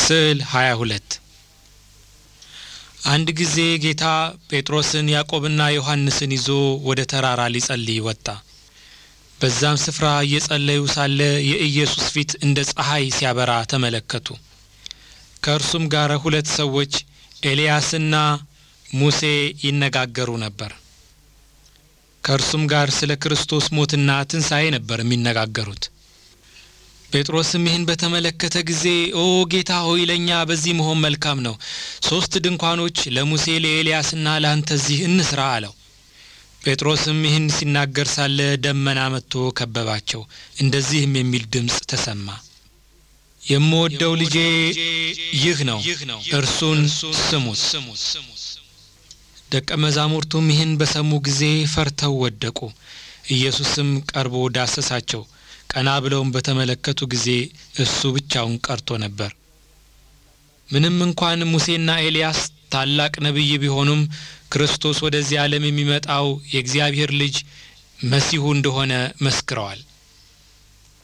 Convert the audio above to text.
ስዕል 22 አንድ ጊዜ ጌታ ጴጥሮስን ያዕቆብና ዮሐንስን ይዞ ወደ ተራራ ሊጸልይ ወጣ። በዛም ስፍራ እየጸለዩ ሳለ የኢየሱስ ፊት እንደ ፀሐይ ሲያበራ ተመለከቱ። ከእርሱም ጋር ሁለት ሰዎች ኤልያስና ሙሴ ይነጋገሩ ነበር። ከእርሱም ጋር ስለ ክርስቶስ ሞትና ትንሣኤ ነበር የሚነጋገሩት። ጴጥሮስም ይህን በተመለከተ ጊዜ ኦ ጌታ ሆይ ለኛ በዚህ መሆን መልካም ነው። 3 ድንኳኖች ለሙሴ ለኤልያስና ለአንተ እዚህ እንስራ አለው። ጴጥሮስም ይህን ሲናገር ሳለ ደመና መጥቶ ከበባቸው። እንደዚህም የሚል ድምጽ ተሰማ፣ የምወደው ልጄ ይህ ነው፣ እርሱን ስሙት። ደቀ መዛሙርቱም ይህን በሰሙ ጊዜ ፈርተው ወደቁ። ኢየሱስም ቀርቦ ዳሰሳቸው። ቀና ብለውም በተመለከቱ ጊዜ እሱ ብቻውን ቀርቶ ነበር። ምንም እንኳን ሙሴና ኤልያስ ታላቅ ነብይ ቢሆኑም ክርስቶስ ወደዚህ ዓለም የሚመጣው የእግዚአብሔር ልጅ መሲሁ እንደሆነ መስክረዋል።